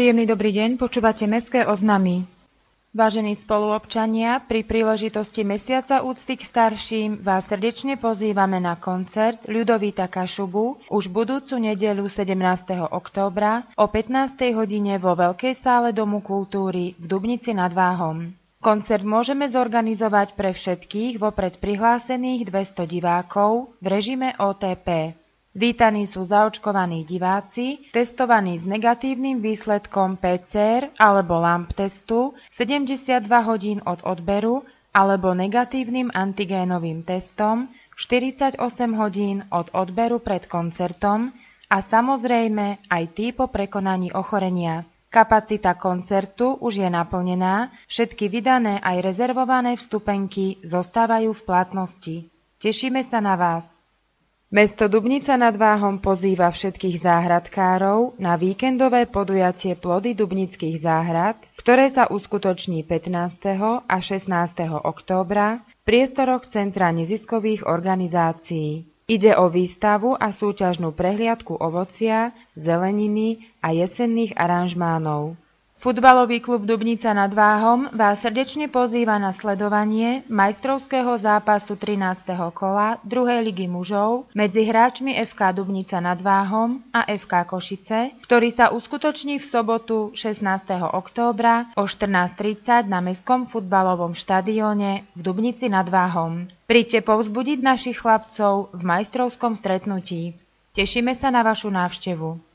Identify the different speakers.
Speaker 1: Príjemný dobrý deň, počúvate Mestské oznamy. Vážení spoluobčania, pri príležitosti Mesiaca úcty k starším vás srdečne pozývame na koncert Ľudovíta Kašubu už budúcu nedeľu 17. októbra o 15. hodine vo Veľkej sále Domu kultúry v Dubnici nad Váhom. Koncert môžeme zorganizovať pre všetkých vopred prihlásených 200 divákov v režime OTP. Vítaní sú zaočkovaní diváci, testovaní s negatívnym výsledkom PCR alebo LAMP testu 72 hodín od odberu alebo negatívnym antigénovým testom 48 hodín od odberu pred koncertom a samozrejme aj tí po prekonaní ochorenia. Kapacita koncertu už je naplnená, všetky vydané aj rezervované vstupenky zostávajú v platnosti. Tešíme sa na vás. Mesto Dubnica nad Váhom pozýva všetkých záhradkárov na víkendové podujatie Plody dubnických záhrad, ktoré sa uskutoční 15. a 16. októbra v priestoroch Centra neziskových organizácií. Ide o výstavu a súťažnú prehliadku ovocia, zeleniny a jesenných aranžmánov. Futbalový klub Dubnica nad Váhom vás srdečne pozýva na sledovanie majstrovského zápasu 13. kola 2. ligy mužov medzi hráčmi FK Dubnica nad Váhom a FK Košice, ktorý sa uskutoční v sobotu 16. októbra o 14:30 na Mestskom futbalovom štadióne v Dubnici nad Váhom. Príďte povzbudiť našich chlapcov v majstrovskom stretnutí. Tešíme sa na vašu návštevu.